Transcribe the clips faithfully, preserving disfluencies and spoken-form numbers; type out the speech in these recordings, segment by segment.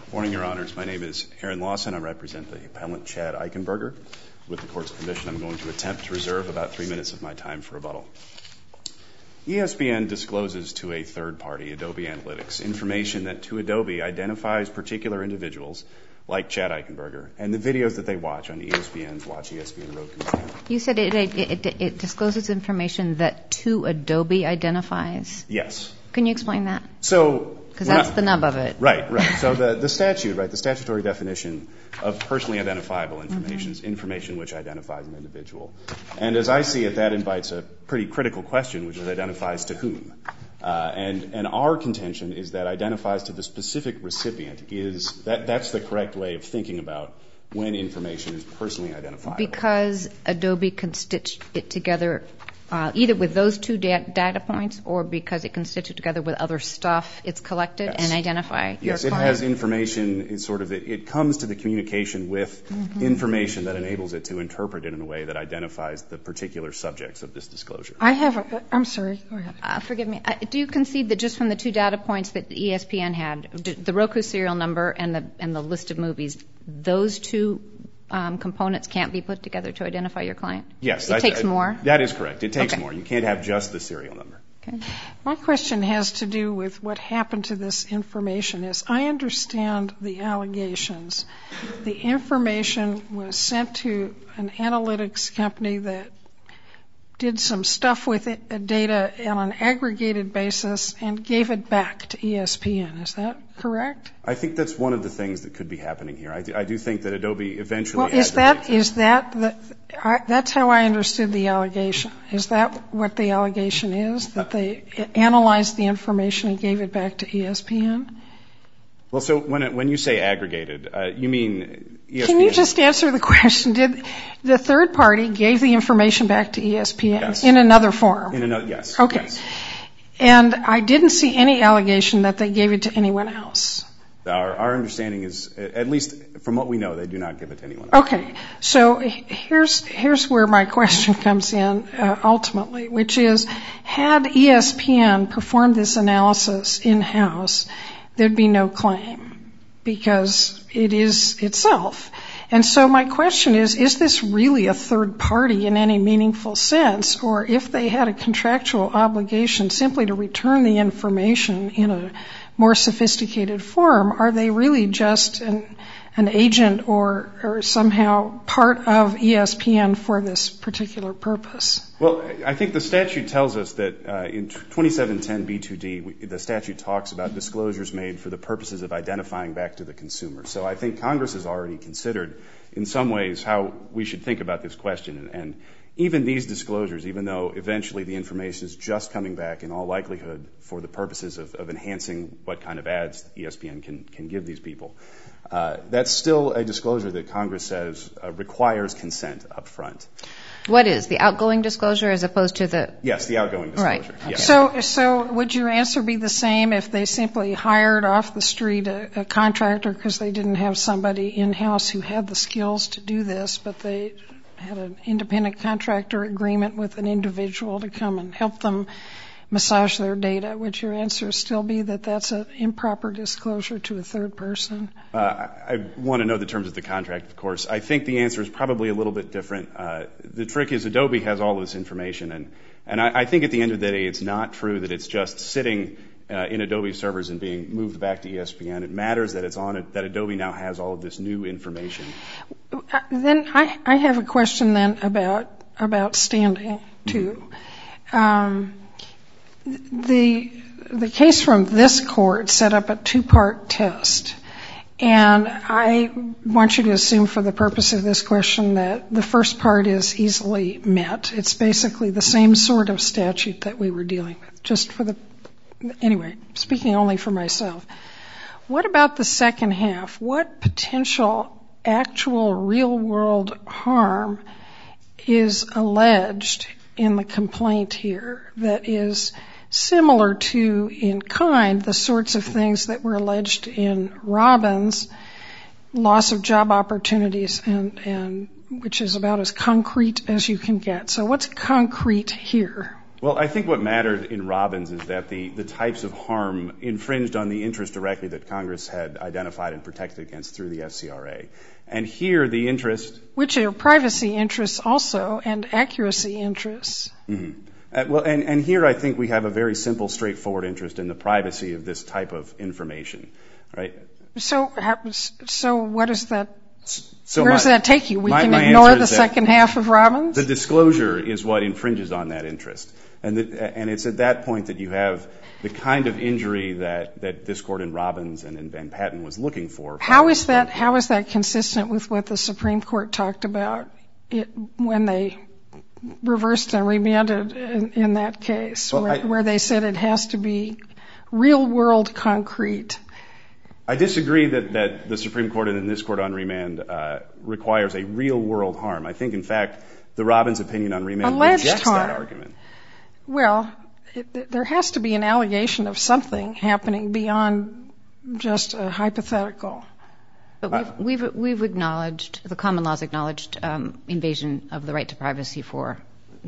Morning, Your Honors. My name is Aaron Lawson. I represent the appellant Chad Eichenberger. With the Court's permission, I'm going to attempt to reserve about three minutes of my time for rebuttal. E S P N discloses to a third party, Adobe Analytics, information that to Adobe identifies particular individuals like Chad Eichenberger and the videos that they watch on E S P N's Watch E S P N Roku channel. You said it, it, it, it discloses information that to Adobe identifies? Yes. Can you explain that? So, because that's not, the nub of it. Right, right. So the, the statute, right, the statutory definition of personally identifiable information is mm-hmm. information which identifies an individual. And as I see it, that invites a pretty critical question, which is identifies to whom. Uh, and, and our contention is that identifies to the specific recipient is, that, that's the correct way of thinking about when information is personally identifiable. Because Adobe can stitch it together Uh, either with those two da- data points or because it can stitch it together with other stuff it's collected yes. and identify your Yes, client? it has information. It's sort of, it, it comes to the communication with mm-hmm. information that enables it to interpret it in a way that identifies the particular subjects of this disclosure. I have a, I'm sorry, go ahead. Uh, forgive me. Uh, do you concede that just from the two data points that E S P N had, the Roku serial number and the, and the list of movies, those two Um, components can't be put together to identify your client? Yes. It I, takes I, more? That is correct. It takes okay. more. You can't have just the serial number. Okay. My question has to do with what happened to this information. As I understand the allegations, the information was sent to an analytics company that did some stuff with it, uh, data on an aggregated basis and gave it back to E S P N. Is that correct? I think that's one of the things that could be happening here. I do, I do think that Adobe eventually. Well, is that is that the, I, that's how I understood the allegation. Is that what the allegation is? That they analyzed the information and gave it back to E S P N? Well, so when it, when you say aggregated, uh, you mean E S P N? Can you just answer the question? Did the third party gave the information back to E S P N yes. in another form? In another, yes. Okay. Yes. And I didn't see any allegation that they gave it to anyone else. Our, our understanding is, at least from what we know, they do not give it to anyone else. Okay. So here's here's where my question comes in uh, ultimately, which is, had E S P N performed this analysis in-house, there'd be no claim because it is itself. And so my question is, is this really a third party in any meaningful sense? Or if they had a contractual obligation simply to return the information in a more sophisticated form, are they really just an, an agent or, or somehow part of E S P N for this particular purpose? Well, I think the statute tells us that uh, in twenty-seven ten B two D, we, the statute talks about disclosures made for the purposes of identifying back to the consumer. So I think Congress has already considered in some ways how we should think about this question. And, and even these disclosures, even though eventually the information is just coming back in all likelihood for the purposes of, of enhancing what kind of ads E S P N can, can give these people, uh, that's still a disclosure that Congress says uh, requires consent up front. What is the outgoing disclosure as opposed to the? Yes, the outgoing disclosure. Right. Okay. Yes. So, so would your answer be the same if they simply hired off the street a, a contractor because they didn't have somebody in-house who had the skills to do this, but they had an independent contractor agreement with an individual to come and help them massage their data? Would your answer still be that that's an improper disclosure to a third person? Uh, I, I want to know the terms of the contract, of course. I think the answer is probably a little bit different. Uh, the trick is Adobe has all this information, and, and I, I think at the end of the day it's not true that it's just sitting uh, in Adobe servers and being moved back to E S P N. It matters that it's on it, that Adobe now has all of this new information. Uh, then I, I have a question then about about standing too. Mm-hmm. Um, The the case from this court set up a two-part test, and I want you to assume for the purpose of this question that the first part is easily met. It's basically the same sort of statute that we were dealing with, just for the, anyway, speaking only for myself. What about the second half? What potential actual real-world harm is alleged in the complaint here that is similar to, in kind, the sorts of things that were alleged in Robbins, loss of job opportunities, and, and which is about as concrete as you can get. So what's concrete here? Well, I think what mattered in Robbins is that the, the types of harm infringed on the interest directly that Congress had identified and protected against through the F C R A. And here the interest... Which are privacy interests also and accuracy interests. Mm-hmm. Uh, well, and, and here I think we have a very simple, straightforward interest in the privacy of this type of information, right? So, so what does that... So Where my, does that take you? We my, can my ignore the that second half of Robbins? The disclosure is what infringes on that interest. And, the, and it's at that point that you have the kind of injury that, that this Court in Robbins and in Van Patten was looking for. How is that, how is that consistent with what the Supreme Court talked about it, when they reversed and remanded in, in that case, well, where, I, where they said it has to be real-world concrete? I disagree that, that the Supreme Court and in this Court on remand uh, requires a real-world harm. I think, in fact, the Robbins opinion on remand Alleged rejects harm. that argument. Well, it, there has to be an allegation of something happening beyond just a hypothetical. But we've, we've, we've acknowledged, the common law's acknowledged um, invasion of the right to privacy for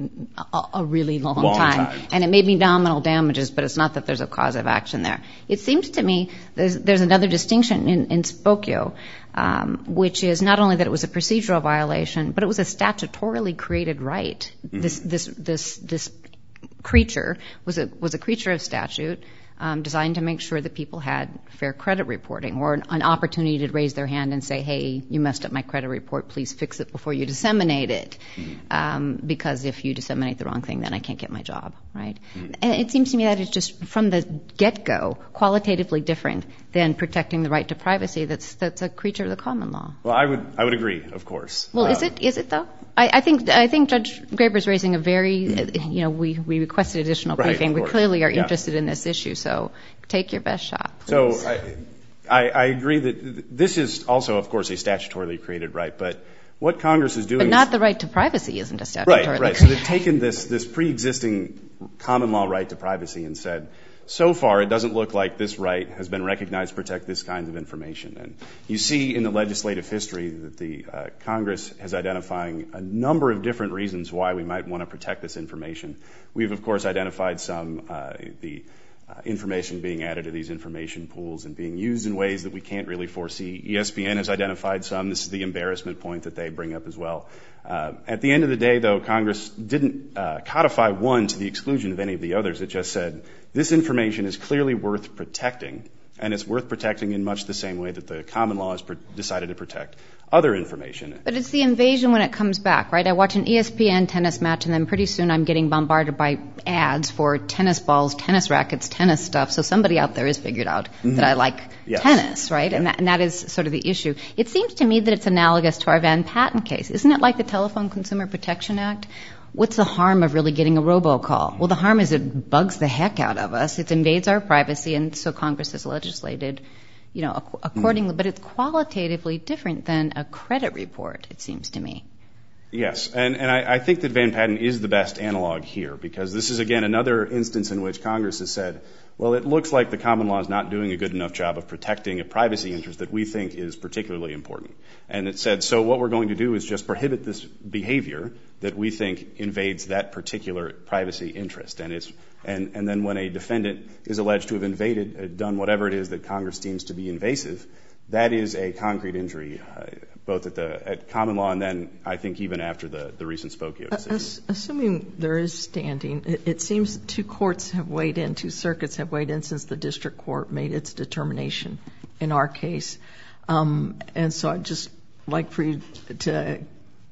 a, a really long, long time. time. And it may be nominal damages, but it's not that there's a cause of action there. It seems to me there's, there's another distinction in, in Spokio, um, which is not only that it was a procedural violation, but it was a statutorily created right. Mm-hmm. This, this, this, this creature was a, was a creature of statute. Um, designed to make sure that people had fair credit reporting or an, an opportunity to raise their hand and say, hey, you messed up my credit report, please fix it before you disseminate it. Mm-hmm. Um, because if you disseminate the wrong thing, then I can't get my job, right? Mm-hmm. And it seems to me that it's just from the get-go qualitatively different than protecting the right to privacy that's that's a creature of the common law. Well, I would I would agree, of course. Well, um, is it is it though? I, I think I think Judge Graber's raising a very, mm-hmm. you know, we, we requested additional right, briefing. We clearly are yeah. interested in this issue, so take your best shot, please. So I, I, I agree that this is also, of course, a statutorily created right, but what Congress is doing But not is, the right to privacy isn't a statutorily right, right. created. So they've taken this, this pre-existing common law right to privacy and said, so far it doesn't look like this right has been recognized to protect this kind of information. And you see in the legislative history that the uh, Congress is identifying a number of different reasons why we might want to protect this information. We've, of course, identified some, uh, the Uh, information being added to these information pools and being used in ways that we can't really foresee. E S P N has identified some. This is the embarrassment point that they bring up as well. Uh, at the end of the day, though, Congress didn't uh, codify one to the exclusion of any of the others. It just said this information is clearly worth protecting, and it's worth protecting in much the same way that the common law has pr- decided to protect other information. But it's the invasion when it comes back, right? I watch an E S P N tennis match, and then pretty soon I'm getting bombarded by ads for tennis balls, tennis rackets, tennis stuff. So somebody out there has figured out mm-hmm. that I like yes. tennis, right? Yeah. And, that, and that is sort of the issue. It seems to me that it's analogous to our Van Patten case. Isn't it like the Telephone Consumer Protection Act? What's the harm of really getting a robocall? Well, the harm is it bugs the heck out of us. It invades our privacy, and so Congress has legislated, you know, accordingly. Mm. But it's qualitatively different than a credit report, it seems to me. Yes, and, and I, I think that Van Patten is the best analog here, because this is, again, another instance in which Congress has said, well, it looks like the common law is not doing a good enough job of protecting a privacy interest that we think is particularly important. And it said, so what we're going to do is just prohibit this behavior that we think invades that particular privacy interest. And it's and, and then when a defendant is alleged to have invaded, uh, done whatever it is that Congress deems to be invasive, that is a concrete injury, uh, both at the at common law and then I think even after the, the recent Spokio decision. As, assuming there is standing, it, it seems two courts have weighed in, two circuits have weighed in since the district court made its determination in our case. Um, and so I'd just like for you to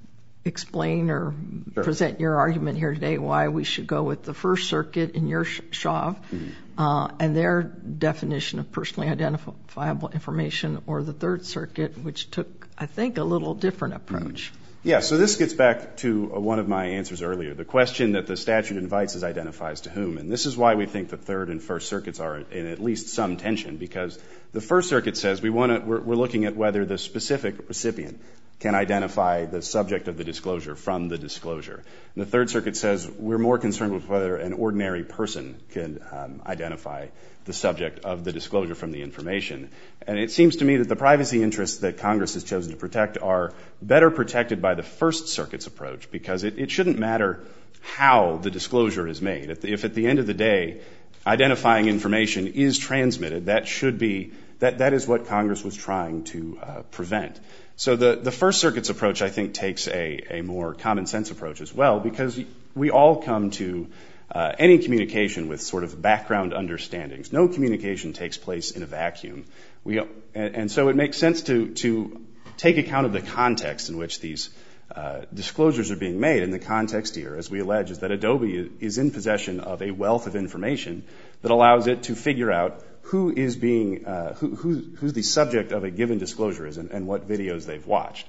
explain or sure. present your argument here today why we should go with the First Circuit in your sh- SHAV mm-hmm. uh, and their definition of personally identifiable information, or the Third Circuit, which took, I think, a little different approach. Mm-hmm. Yeah, so this gets back to uh, one of my answers earlier. The question that the statute invites is identifies to whom. And this is why we think the Third and First Circuits are in at least some tension, because the First Circuit says we want to, we're, we're looking at whether the specific recipient can identify the subject of the disclosure from the disclosure. And the Third Circuit says we're more concerned with whether an ordinary person can um, identify the subject of the disclosure from the information. And it seems to me that the privacy interests that Congress has chosen to protect are better protected by the First Circuit's approach, because it, it shouldn't matter how the disclosure is made. If, the, if at the end of the day, identifying information is transmitted, that should be, that, that is what Congress was trying to uh, prevent. So the, the First Circuit's approach, I think, takes a, a more common sense approach as well, because we all come to uh, any communication with sort of background understandings. No communication takes place in a vacuum. We, and, and so it makes sense to, to take account of the context in which these uh, disclosures are being made. And the context here, as we allege, is that Adobe is in possession of a wealth of information that allows it to figure out who is being, uh, who, who, who's the subject of a given disclosure is and, and what videos they've watched.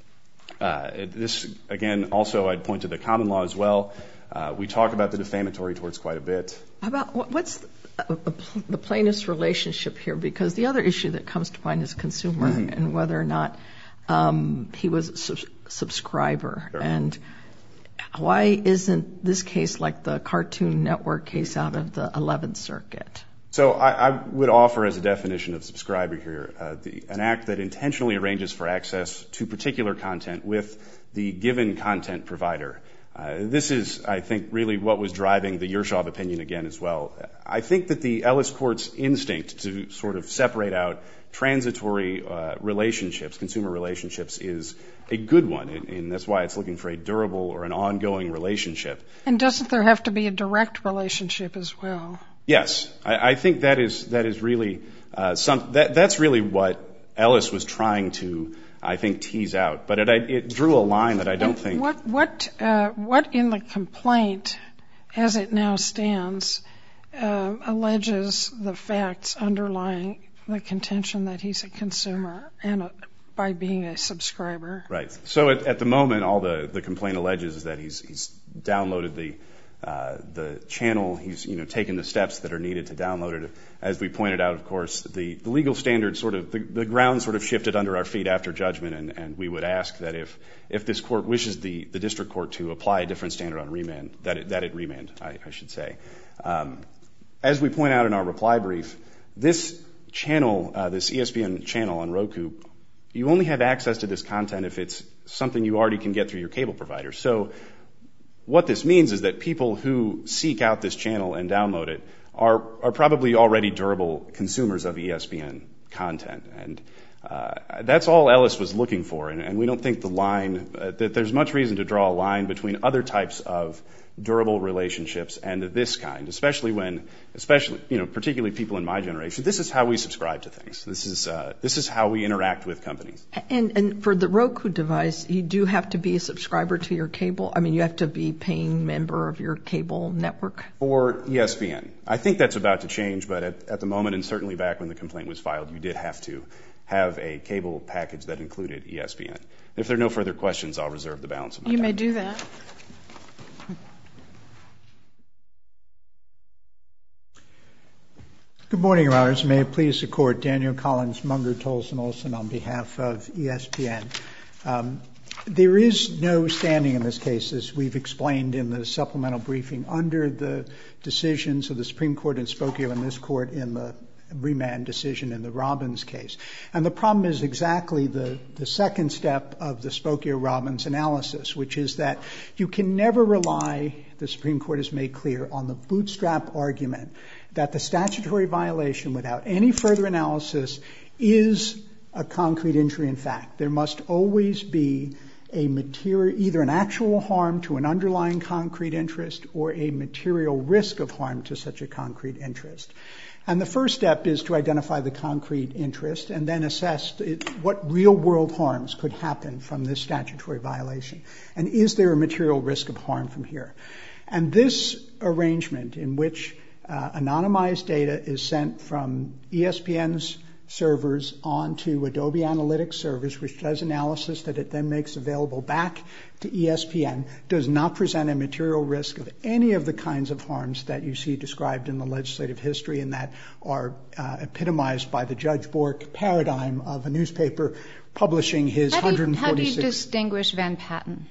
Uh, this, again, also I'd point to the common law as well. Uh, we talk about the defamatory torts quite a bit. How about what's the, uh, the plaintiff's relationship here? Because the other issue that comes to mind is consumer mm-hmm. and whether or not um, he was a sub- subscriber. Sure. And why isn't this case like the Cartoon Network case out of the eleventh Circuit? So I, I would offer as a definition of subscriber here uh, the, an act that intentionally arranges for access to particular content with the given content provider. Uh, this is, I think, really what was driving the Yershov opinion again as well. I think that the Ellis Court's instinct to sort of separate out transitory uh, relationships, consumer relationships, is a good one, and, and that's why it's looking for a durable or an ongoing relationship. And doesn't there have to be a direct relationship as well? Yes, I, I think that is that is really uh, some that that's really what Ellis was trying to, I think, tease out. But it, it drew a line that I don't and think. What what uh, what in the complaint, as it now stands, uh, alleges the facts underlying the contention that he's a consumer and a, by being a subscriber? Right. So at, at the moment, all the the complaint alleges is that he's he's downloaded the. Uh, the channel, he's, you know, taken the steps that are needed to download it. As we pointed out, of course, the, the legal standard sort of, the, the ground sort of shifted under our feet after judgment, and, and we would ask that if, if this court wishes the, the district court to apply a different standard on remand, that it, that it remand, I, I should say. Um, as we point out in our reply brief, this channel, uh, this E S P N channel on Roku, you only have access to this content if it's something you already can get through your cable provider. So what this means is that people who seek out this channel and download it are, are probably already durable consumers of E S P N content. And uh, that's all Ellis was looking for. And, and we don't think the line, uh, that there's much reason to draw a line between other types of durable relationships and this kind, especially when, especially, you know, particularly people in my generation. This is how we subscribe to things. This is uh, this is how we interact with companies. And, and for the Roku device, you do have to be a subscriber to your cable? I mean, you have to be a paying member of your cable network? For E S P N. I think that's about to change, but at, at the moment, and certainly back when the complaint was filed, you did have to have a cable package that included E S P N. If there are no further questions, I'll reserve the balance of my you time. You may do that. Good morning, Your Honors. May it please the Court, Daniel Collins, Munger, Tolson, Olson, on behalf of E S P N. Um, there is no standing in this case, as we've explained in the supplemental briefing, under the decisions of the Supreme Court in Spokane and this Court in the remand decision in the Robbins case. And the problem is exactly the, the second step of the Spokane-Robbins analysis, which is that you can never rely, the Supreme Court has made clear, on the bootstrap argument that the statutory violation, without any further analysis, is a concrete injury in fact. There must always be a material, either an actual harm to an underlying concrete interest or a material risk of harm to such a concrete interest. And the first step is to identify the concrete interest and then assess what real-world harms could happen from this statutory violation. And is there a material risk of harm from here? And this arrangement in which uh, anonymized data is sent from E S P N's servers onto Adobe Analytics servers, which does analysis that it then makes available back to E S P N, does not present a material risk of any of the kinds of harms that you see described in the legislative history and that are uh, epitomized by the Judge Bork paradigm of a newspaper publishing his how do you, one hundred forty-six... How do you distinguish Van Patten?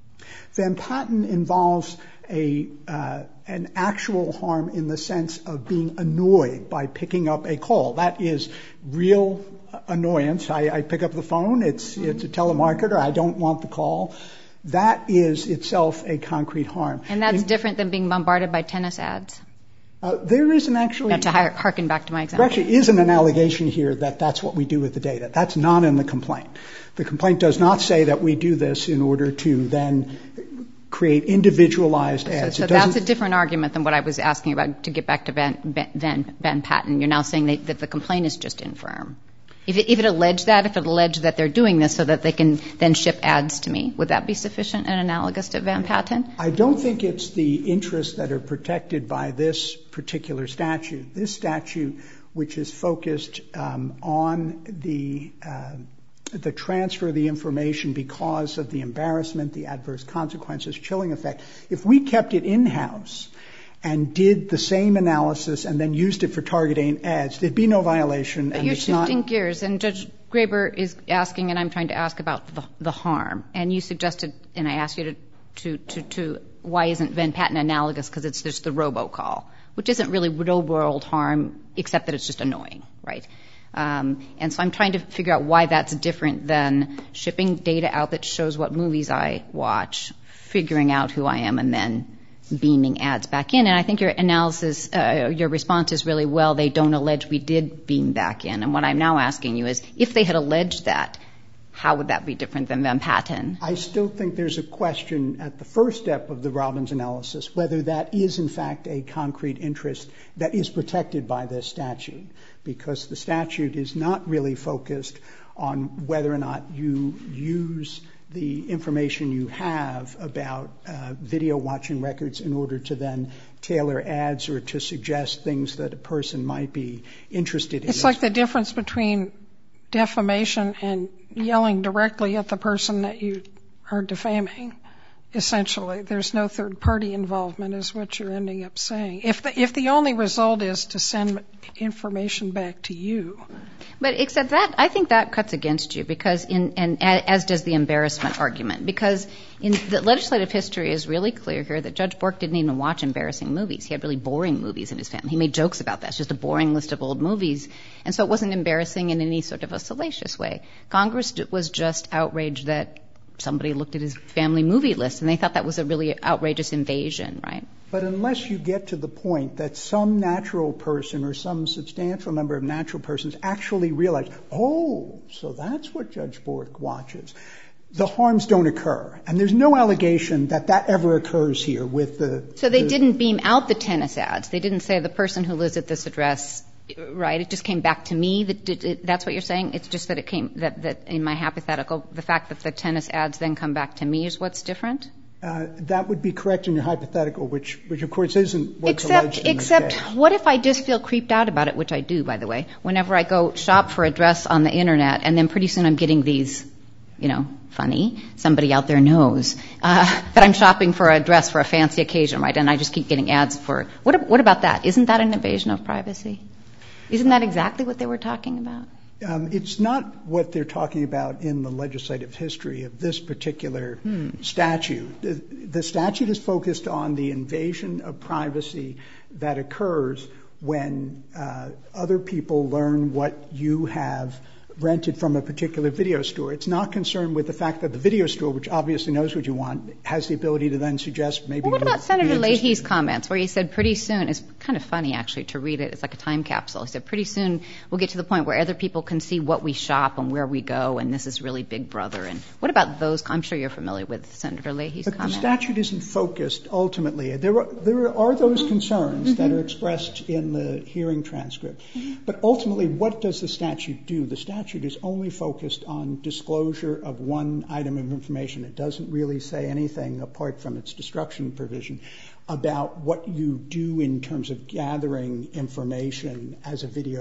Van Patten involves a uh, an actual harm in the sense of being annoyed by picking up a call. That is real annoyance. I, I pick up the phone. It's mm-hmm. it's a telemarketer. I don't want the call. That is itself a concrete harm. And that's in, different than being bombarded by tennis ads? Uh, there isn't actually... Now, to harken back to my example. There actually isn't an allegation here that that's what we do with the data. That's not in the complaint. The complaint does not say that we do this in order to then create individualized ads. So, so that's a different argument than what I was asking about, to get back to Van, Van, Van Patten. You're now saying that, that the complaint is just infirm. If it, if it alleged that, if it alleged that they're doing this so that they can then ship ads to me, would that be sufficient and analogous to Van Patten? I don't think it's the interests that are protected by this particular statute. This statute, which is focused um, on the uh, the transfer of the information because of the embarrassment, the adverse consequences, chilling effect. If we kept it in-house and did the same analysis and then used it for targeting ads, there'd be no violation. But and you're it's shifting not... gears, and Judge Graber is asking, and I'm trying to ask about the, the harm. And you suggested, and I asked you to, to, to, to why isn't Van Patten analogous? Because it's just the robocall, which isn't really real-world harm, except that it's just annoying, right? Um, and so I'm trying to figure out why that's different than shipping data out that shows what movies I watch, figuring out who I am, and then beaming ads back in. And I think your analysis, uh, your response is really, well, they don't allege we did beam back in. And what I'm now asking you is, if they had alleged that, how would that be different than Van Patten? I still think there's a question at the first step of the Robbins analysis, whether that is in fact a concrete interest that is protected by this statute, because the statute is not really focused on whether or not you use the information you have about uh, video watching records in order to then tailor ads or to suggest things that a person might be interested in. It's like the difference between defamation and yelling directly at the person that you are defaming. Essentially, there's no third-party involvement is what you're ending up saying. If the, if the only result is to send information back to you. But except that, I think that cuts against you, because in, and as does the embarrassment argument, because in the legislative history is really clear here that Judge Bork didn't even watch embarrassing movies. He had really boring movies in his family. He made jokes about that. It's just a boring list of old movies. And so it wasn't embarrassing in any sort of a salacious way. Congress was just outraged that somebody looked at his family movie list and they thought that was a really outrageous invasion, right? But unless you get to the point that some natural person or some substantial number of natural persons actually realize, oh, so that's what Judge Bork watches, the harms don't occur. And there's no allegation that that ever occurs here with the... So they the, didn't beam out the tennis ads. They didn't say the person who lives at this address, right? It just came back to me. That it, it, that's what you're saying? It's just that it came, that, that in my hypothetical, the fact that the tennis ads then come back to me is what's different? Uh, that would be correct in your hypothetical, which, which of course isn't what's except, alleged in Except, this case. What if I just feel creeped out about it, which I do, by the way, whenever I go shop for a dress on the internet, and then pretty soon I'm getting these, you know, funny, somebody out there knows uh, that I'm shopping for a dress for a fancy occasion, right? And I just keep getting ads for, what, what about that? Isn't that an invasion of privacy? Isn't that exactly what they were talking about? Um, it's not what they're talking about in the legislative history of this particular hmm. statute. The, the statute is focused on the invasion of privacy that occurs when uh, other people learn what you have rented from a particular video store. It's not concerned with the fact that the video store, which obviously knows what you want, has the ability to then suggest maybe... Well, what about Senator Leahy's comments where he said pretty soon, it's kind of funny actually to read it, it's like a time capsule. He said pretty soon we'll get to the point where other people can see what we shop and where we go, and this is really Big Brother. And what about those? I'm sure you're familiar with Senator Leahy's but comments. But the statute isn't focused ultimately. There are, there are those concerns mm-hmm. that are expressed in the hearing transcript. Mm-hmm. But ultimately, what does the statute do? The statute is only focused on disclosure of one item of information. It doesn't really say anything apart from its destruction provision about what you do in terms of gathering information as a video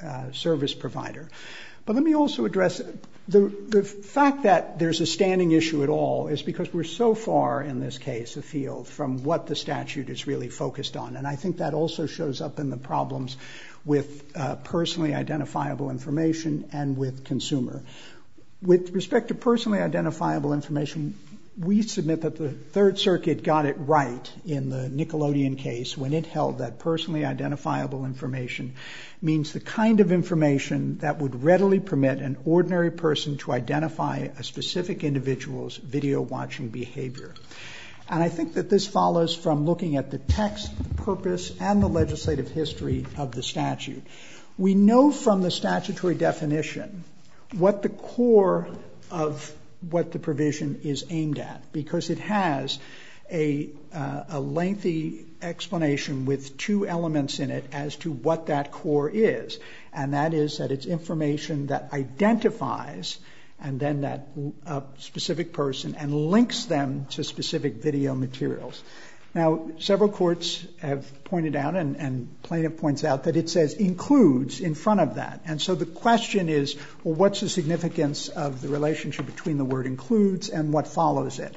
uh, service provider. But let me also address the, the fact that there's a standing issue at all is because we're so far in this case afield from what the statute is really focused on. And I think that also shows up in the problems with uh, personally identifiable information and with consumer. With respect to personally identifiable information, we submit that the Third Circuit got it right in the Nickelodeon case when it held that personally identifiable information means the kind of information that would readily permit an ordinary person to identify a specific individual's video watching behavior. And I think that this follows from looking at the text, the purpose, and the legislative history of the statute. We know from the statutory definition what the core of what the provision is aimed at, because it has a, uh, a lengthy explanation with two elements in it as to what that core is, and that is that it's information that identifies and then that uh, specific person and links them to specific video materials. Now, several courts have pointed out, and, and plaintiff points out, that it says includes in front of that. And so the question is, well, what's the significance of the relationship between the word includes and what follows it?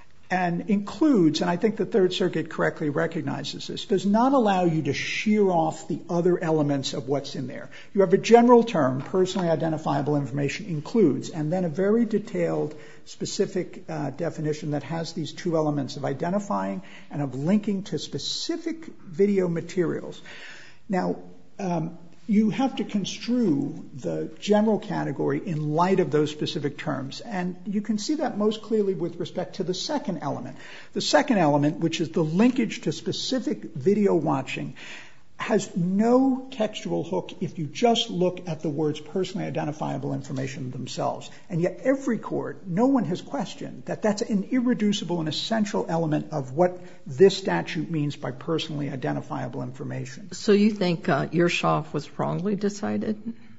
And includes, and I think the Third Circuit correctly recognizes this, does not allow you to shear off the other elements of what's in there. You have a general term, personally identifiable information includes, and then a very detailed, specific uh, definition that has these two elements of identifying and of linking to specific video materials. Now, um, you have to construe the general category in light of those specific terms. And you can see that most clearly with respect to the second element. The second element, which is the linkage to specific video watching, has no textual hook if you just look at the words personally identifiable information themselves. And yet every court, no one has questioned that that's an irreducible and essential element of what this statute means by personally identifiable information. So you think uh, Yershoff was wrongly decided?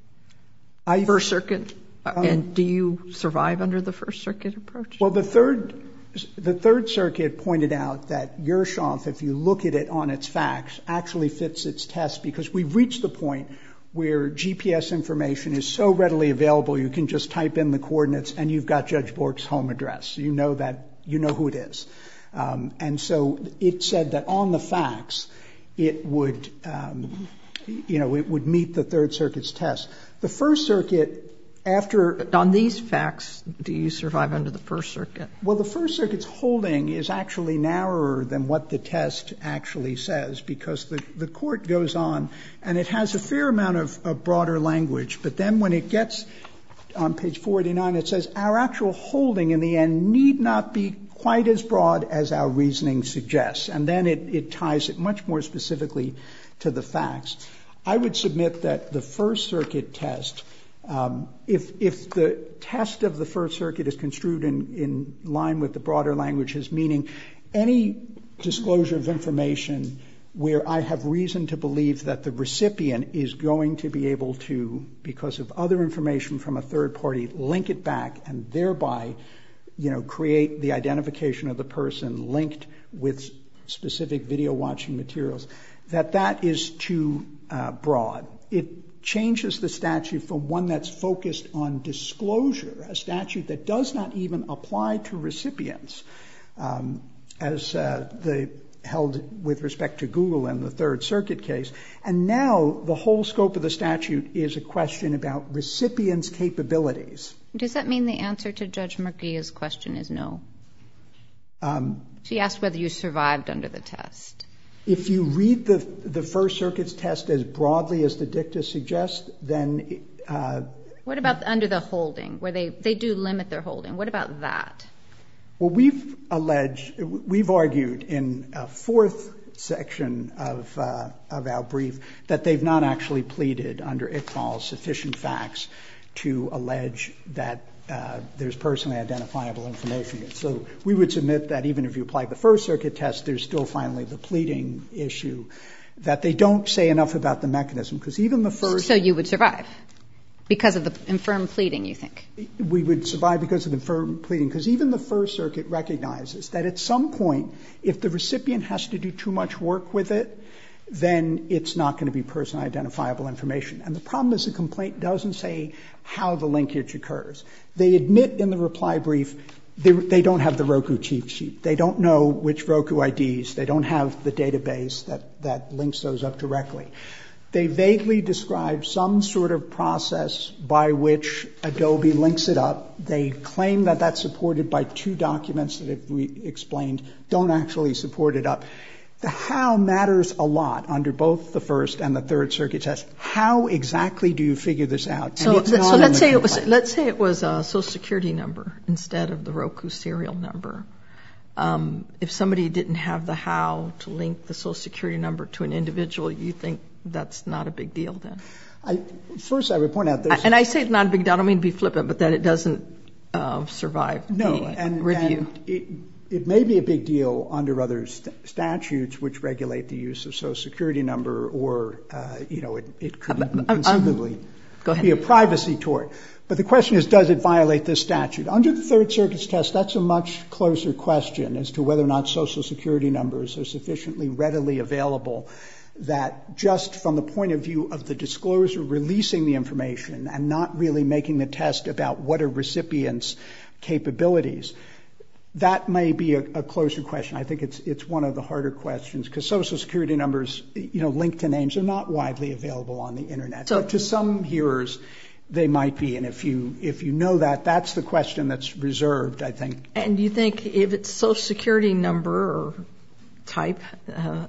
I, First Circuit? Um, and do you survive under the First Circuit approach? Well, the third... The Third Circuit pointed out that Yershoff, if you look at it on its facts, actually fits its test because we've reached the point where G P S information is so readily available you can just type in the coordinates and you've got Judge Bork's home address. You know that, you know who it is. Um, and so it said that on the facts it would, um, you know, it would meet the Third Circuit's test. The First Circuit, after... On these facts, do you survive under the First Circuit? Well, the First Circuit's holding is actually narrower than what the test actually says because the, the court goes on and it has a fair amount of, of broader language. But then when it gets on page four eighty-nine, it says our actual holding in the end need not be quite as broad as our reasoning suggests. And then it, it ties it much more specifically to the facts. I would submit that the First Circuit test... Um, if, if the test of the First Circuit is construed in, in line with the broader languages, meaning any disclosure of information where I have reason to believe that the recipient is going to be able to, because of other information from a third party, link it back and thereby, you know, create the identification of the person linked with specific video watching materials, that that is too uh, broad. It changes the statute from one that's focused on disclosure, a statute that does not even apply to recipients, um, as uh, the held with respect to Google in the Third Circuit case. And now the whole scope of the statute is a question about recipients' capabilities. Does that mean the answer to Judge Murguia's question is no? Um, she asked whether you survived under the test. If you read the, the First Circuit's test as broadly as the dicta suggests, then... Uh, what about under the holding, where they, they do limit their holding? What about that? Well, we've alleged, we've argued in a fourth section of, uh, of our brief that they've not actually pleaded under Iqbal sufficient facts to allege that Uh, there's personally identifiable information. So we would submit that even if you apply the First Circuit test, there's still finally the pleading issue, that they don't say enough about the mechanism, because even the first... So you would survive because of the infirm pleading, you think? We would survive because of the infirm pleading, because even the First Circuit recognizes that at some point, if the recipient has to do too much work with it, then it's not going to be personally identifiable information. And the problem is the complaint doesn't say how the linkage occurs. They admit in the reply brief they, they don't have the Roku cheat sheet. They don't know which Roku I Ds. They don't have the database that, that links those up directly. They vaguely describe some sort of process by which Adobe links it up. They claim that that's supported by two documents that, if we explained, don't actually support it up. The how matters a lot under both the First and the Third Circuit test. How exactly do you figure this out? So, th- so let's say it was let's say it was a Social Security number instead of the Roku serial number. Um, if somebody didn't have the how to link the Social Security number to an individual, you think that's not a big deal then? I, first, I would point out there's... And I say it's not a big deal. I don't mean to be flippant, but that it doesn't uh, survive no, the and, review. And it, it may be a big deal under other st- statutes which regulate the use of Social Security number, or, uh, you know, it, it could um, conceivably um, go ahead. be a privacy tort. But the question is, does it violate this statute? Under the Third Circuit's test, that's a much closer question as to whether or not Social Security numbers are sufficiently readily available that just from the point of view of the disclosure releasing the information and not really making the test about what are recipients' capabilities, that may be a, a closer question. I think it's it's one of the harder questions because Social Security numbers, you know, linked to names are not widely available on the Internet. So, but to some hearers, they might be. And if you if you know that, that's the question that's reserved, I think. And do you think if it's Social Security number or type, uh,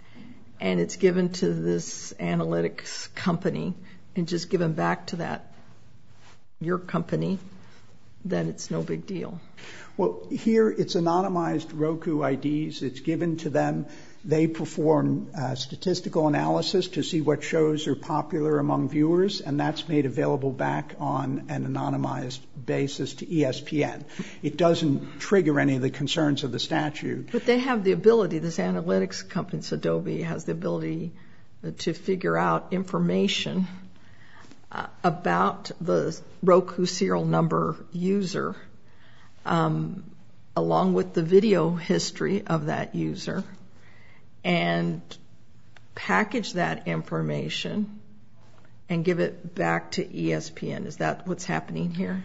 and it's given to this analytics company and just given back to that, your company, then it's no big deal? Well, here it's anonymized Roku I Ds. It's given to them. They perform uh, statistical analysis to see what shows are popular among viewers, and that's made available back on an anonymized basis to E S P N. It doesn't trigger any of the concerns of the statute. But they have the ability, this analytics company, Adobe, has the ability to figure out information uh, about the Roku serial number user, um, along with the video history of that user, and package that information and give it back to E S P N. Is that what's happening here?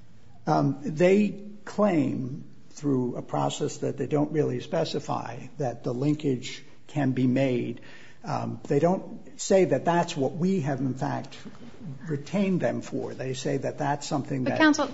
Um, they claim through a process that they don't really specify that the linkage can be made. Um, they don't say that that's what we have, in fact, retained them for. They say that that's something but that... But counsel,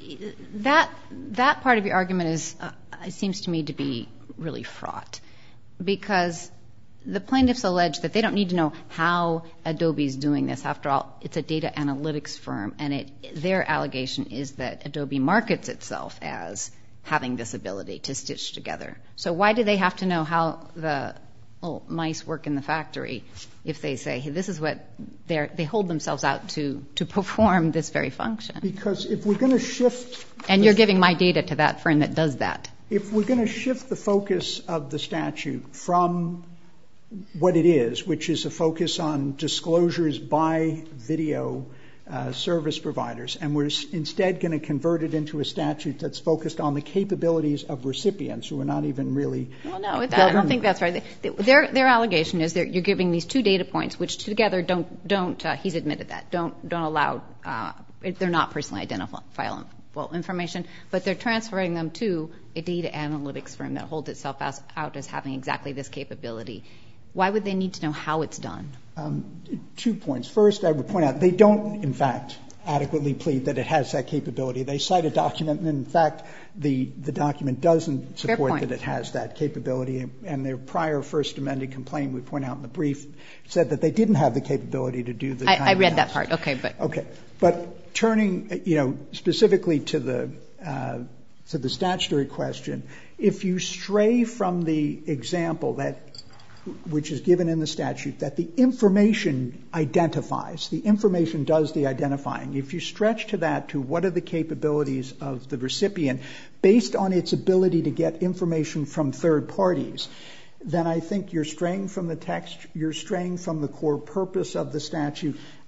that, that part of your argument is, uh, it seems to me to be really fraught, because the plaintiffs allege that they don't need to know how Adobe is doing this. After all, it's a data analytics firm, and it, their allegation is that Adobe markets itself as having this ability to stitch together. So why do they have to know how the little mice work in the factory if they say, hey, this is what they're, they hold themselves out to, to perform this very function? Because if we're going to shift... And you're giving my data to that firm that does that. If we're going to shift the focus of the statute from what it is, which is a focus on disclosures by video uh, service providers, and we're instead going to convert it into a statute that's focused on the capabilities of recipients who are not even really... Well, no, that, I don't think that's right. Their, their allegation is that you're giving these two data points, which together don't, don't uh, he's admitted that, don't, don't allow, uh, they're not personally identifiable information, but they're transferring them to a data analytics firm that holds itself as, out as having exactly this capability. Why would they need to know how it's done? Um, two points. First, I would point out they don't, in fact, adequately plead that it has that capability. They cite a document, and in fact, the, the document doesn't support that it has that capability. And their prior First Amendment complaint, we point out in the brief, said that they didn't have the capability to do the I, kind I of read analysis. that part. Okay, but okay, but turning, you know, specifically to the uh, to the statutory question, if you stray from the example that which is given in the statute, that the information identifies, the information does the identifying. If you stretch to that, to what are the capabilities of the recipient based on its ability to get information from third parties, then I think you're straying from the text, you're straying from the core purpose of the statute,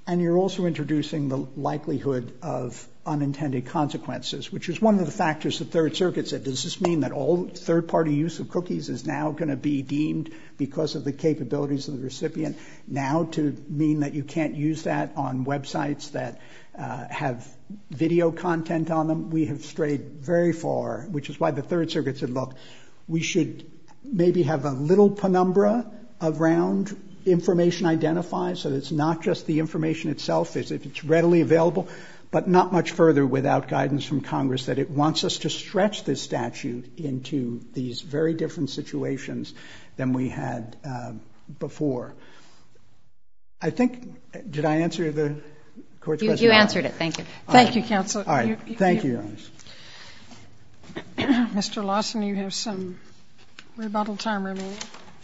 and you're also introducing the likelihood of unintended consequences, which is one of the factors the Third Circuit said. Does this mean that all third-party use of cookies is now going to be deemed, because of the capabilities of the recipient, now to mean that you can't use that on websites that uh, have video content on them? We have strayed very far, which is why the Third Circuit said, look, we should maybe have a little penumbra around information identified so that it's not just the information itself, as if it's readily available, but not much further without guidance from Congress that it wants us to stretch this statute into these very different situations than we had uh, before. I think, did I answer the court's you, question? You answered it. Thank you. Thank right. you, counsel. All right. You, Thank you, you, Your Honor. Mister Lawson, you have some rebuttal time remaining.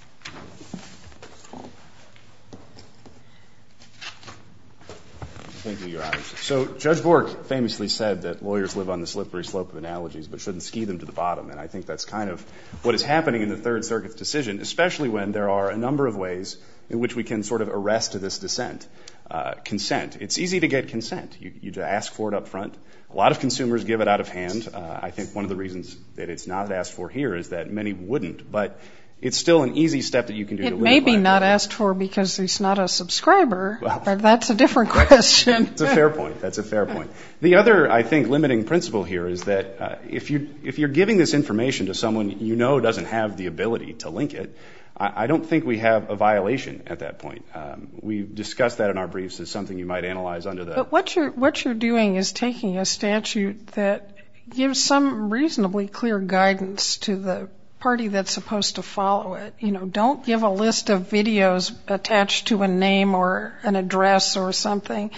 Thank you, Your Honors. So Judge Bork famously said that lawyers live on the slippery slope of analogies but shouldn't ski them to the bottom, and I think that's kind of what is happening in the Third Circuit's decision, especially when there are a number of ways in which we can sort of arrest this dissent. Uh, consent. It's easy to get consent. You, you ask for it up front. A lot of consumers give it out of hand. Uh, I think one of the reasons that it's not asked for here is that many wouldn't, but it's still an easy step that you can do. It to may be liability. not asked for because he's not a subscriber, well, but that's a different question. It's a fair point. That's a fair point. The other, I think, limiting principle here is that uh, if you if you're giving this information to someone you know doesn't have the ability to link it, I, I don't think we have a violation at that point. Um, we've discussed that in our briefs as something you might analyze under the. But what you're what you're doing is taking a statute that gives some reasonably clear guidance to the party that's supposed to follow it. You know, don't give a list of videos attached to a name or an address or something,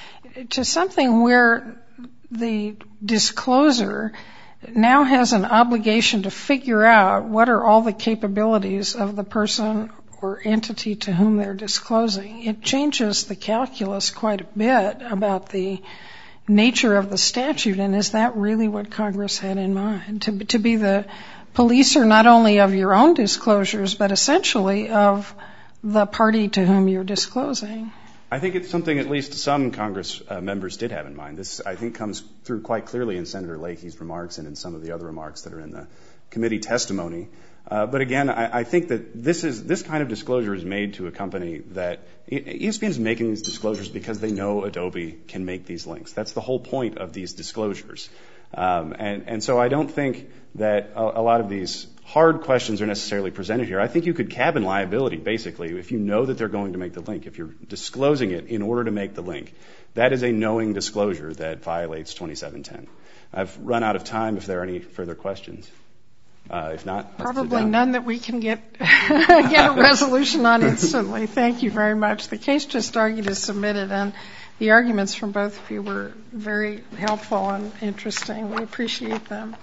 to something where the discloser now has an obligation to figure out what are all the capabilities of the person or entity to whom they're disclosing. It changes the calculus quite a bit about the nature of the statute, and is that really what Congress had in mind? To, to be the policer not only of your own disclosures, but essentially of the party to whom you're disclosing. I think it's something at least some Congress uh, members did have in mind. This, I think, comes through quite clearly in Senator Leahy's remarks and in some of the other remarks that are in the committee testimony. Uh, but again, I, I think that this is this kind of disclosure is made to a company that E S P N is making these disclosures because they know Adobe can make these links. That's the whole point of these disclosures. Um, and, and so I don't think that a, a lot of these hard questions are necessarily presented here. I think you could cabin liability, basically, if you know that they're going to make the link. If you're disclosing it in order to make the link, that is a knowing disclosure that violates twenty-seven ten. I've run out of time if there are any further questions. Uh, if not, probably none that we can get get a resolution on instantly. Thank you very much. The case just argued is submitted, and the arguments from both of you were very helpful and interesting. We appreciate them.